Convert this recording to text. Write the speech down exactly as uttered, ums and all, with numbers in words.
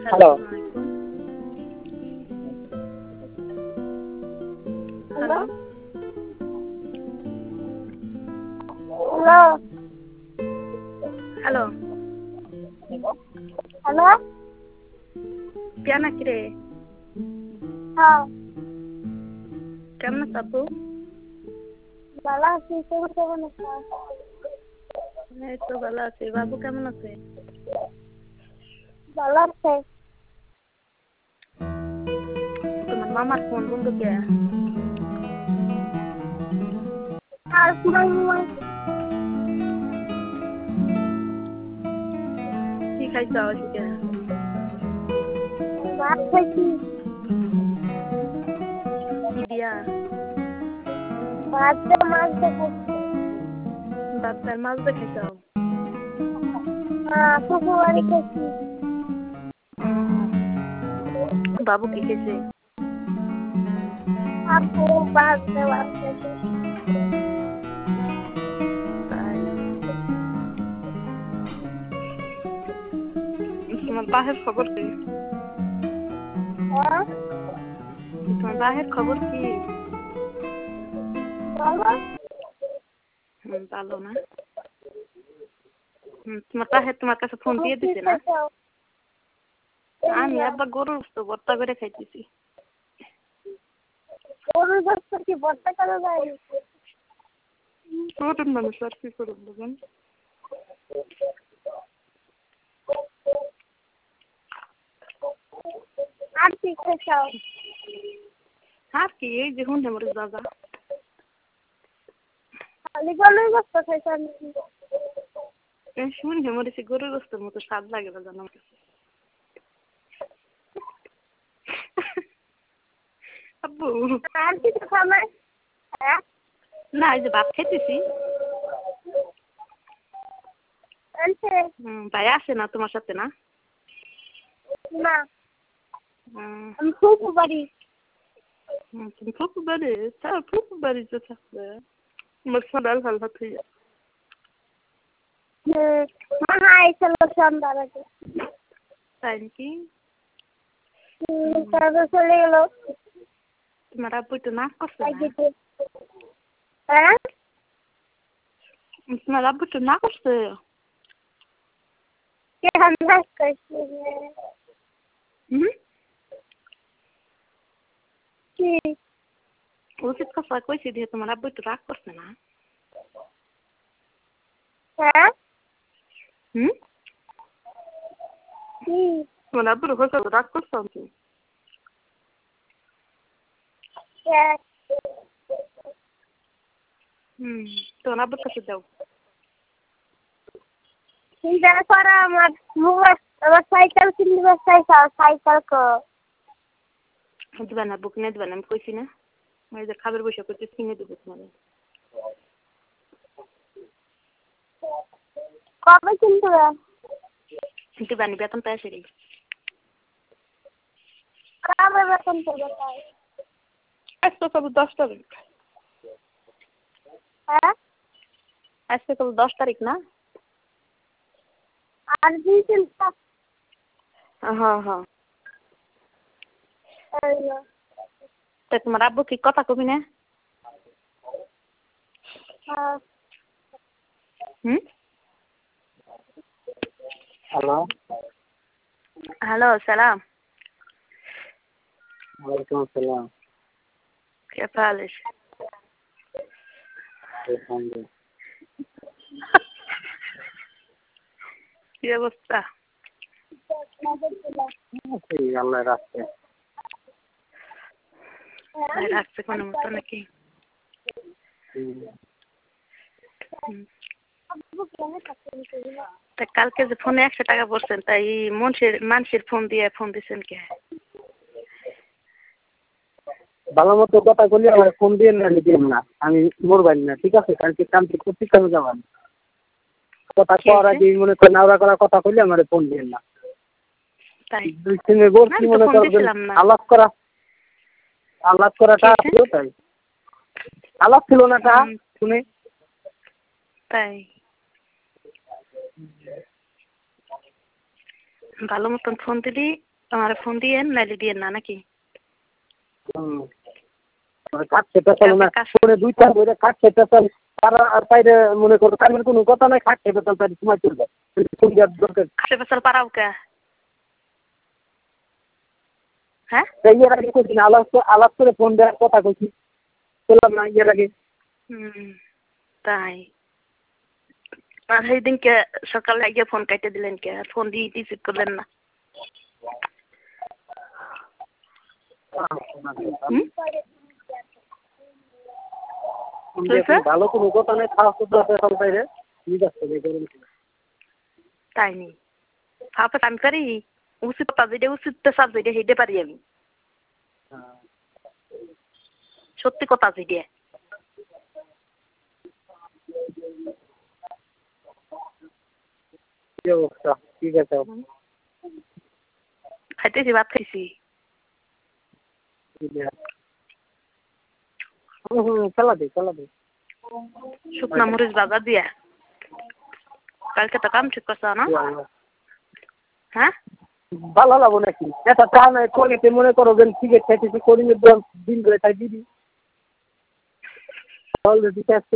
Hello hello hello hello hello কেন কি রে হ্যাঁ কেমন আছো আপু? ভালো আছি তুমি কেমন আছো? এই তো ভালো আছি। বাবু কেমন আছে? ভালো আছে। তোমার মামার ফোন বন্ধ কে? আর মামা কি খাইছো আজকে? ভাত খাইছি। কি দিয়া? ভাত দিয়ে মাছ দিয়ে খাইছি। ভাত আর মাছ দিয়ে খাইছো? হ্যাঁ পুকুর বাড়ি খাইছি। বাবু কি খেয়েছে? আপু ভাত দিয়ে ভাত খাইছে। তাই তোমার বাহের খবর কি? হ্যাঁ তোমার বাহের খবর কি? ভালো হুম ভালো না? হুম তোমার বাহের তোমার কাছে ফোন তুমি দিয়ে কি দিছে না? খাইছো? আমি আব্বা গরুর গোশত ভর্তা করে খাইতেছি। গরুর গোশত কি ভর্তা করা যায়? প্রোটিন মানুষ আর কি করে বলবেন? আর কি খাইছো? আর কি এই যে হুন্ডে মরিচ বাজা। খালি গরুর গোশত খাইছো নাকি? এই হুন্ডে মরিচে গরুর গোশতের মতো স্বাদ লাগে না জানো আমার কাছে। আব্বু আর কিছু খাবে? হ্যাঁ না এই যে ভাত খাইতেছি। আনছে হুম ভাই আসে না তোমার সাথে না? না হুম আমি পুকুর বাড়ি। তুমি ফুপু বাড়ি তা ফুপু বাড়িতে থাকবে আমার সকাল ভালো ভাত হয়ে যায়। হুম মামা আইছিল সন্ধ্যার আগে। তাই নাকি? হুম তারপর চলে গেল। তোমার আব্বু তো নাক করছে তাই না? গেছে। হ্যাঁ তোমার আব্বু তো না করছে? কে হান্দাস করছে? হুম কি উচিত কথা কইছি দিয়ে তোমার আব্বু তো রাগ করছে না? হ্যাঁ হুম কি তোমার আব্বুর হয়তো রাগ করছে আমি। হ্যাঁ হুম তোমার আব্বুর কাছে যাও। চিন্তা করো আমার মোবাইল আমার সাইকেল কিনতে চাইছো সাইকেল কো দিবা না বুক নিয়ে দিবা না আমি কইছি না? ওই যে খাবার বসে করতে কিনে দেবো তোমার। কবে কিনতে হবে? দিবা নি বেতন পাই আসে রে। কবে বেতন পাবে তাই? আজকে কবে দশ তারিখ? হ্যাঁ আজকে কবে দশ তারিখ না? আর দুই দিন থাক। হ্যাঁ হ্যাঁ হ্যালো তা তোমার আব্বু কি কথা কবি না? হ্যাঁ হুম হ্যালো হ্যালো সালাম ওয়ালাইকুম আসসালাম। كيف حالك؟ الحمد لله কি অবস্থা? ঠিক আল্লাহ রাখছে। রাখছে কোনো মতো নাকি? হুম। তা কালকে যে ফোনে একশো টাকা পড়ছেন তাই মানুষের মানুষের ফোন দিয়ে ফোন দিচ্ছেন কে? ভালো মতো কথা বলি আমার ফোন দিয়ে না দিন না আমি মোবাইল না ঠিক আছে কালকে কামটি করতে কামে যাবেন কথা কর আগে মনে করে নাওরা করা কথা কইলে আমার ফোন দিন না তাই দুই দিনের বলছি মনে করবেন আলাপ করা আলাপ করাটা ছিল তাই আলাপ ছিল না তা শুনে তাই ভালো মতন ফোন দিলি আমার ফোন দিয়েন নাইলে দিয়েন না নাকি? হুম কাটছে পেছাল না ফোনে দুইটা বইটা কাটছে পেছাল তারা বাইরে মনে করো তার কোনো কথা নাই কাটছে পেছাল তার সময় চলবে ফোন দেওয়ার দরকার কাটছে পেছাল পারাও কে? হ্যাঁ ইয়ের আগে কইছি না আলাপ আলাপ করে ফোন দেওয়ার কথা কইছি বললাম না ইয়ের আগে হুম তাই আর সেই দিনকে সকালে গিয়ে ফোন কাটে দিলেন কে? আর ফোন দিয়ে রিসিভ করলেন না? ভালো কোনো কথা নেই খাওয়া শুদ্ধ পেছাল বাইরে ঠিক আছে তাই নি খাওয়া পেতে আমি পারি উচিত কথা যেটা উচিত পেশাব যেটা হেঁটে পারি আমি সত্যি কথা যেটা কি অবস্থা ঠিক আছে খাইতেছি ভাত খাইছি হুম হুম চালা দে চালা দে শুকনা মরিচ বাজার দিয়া কালকে তো কাম ঠিক করছ না হ্যাঁ ভালো লাগবো নাকি এটা চা নাই করিতে মনে করো যে ঠিক আছে খাইতেছি করিমের দিন করে তাই দিবি অলরেডি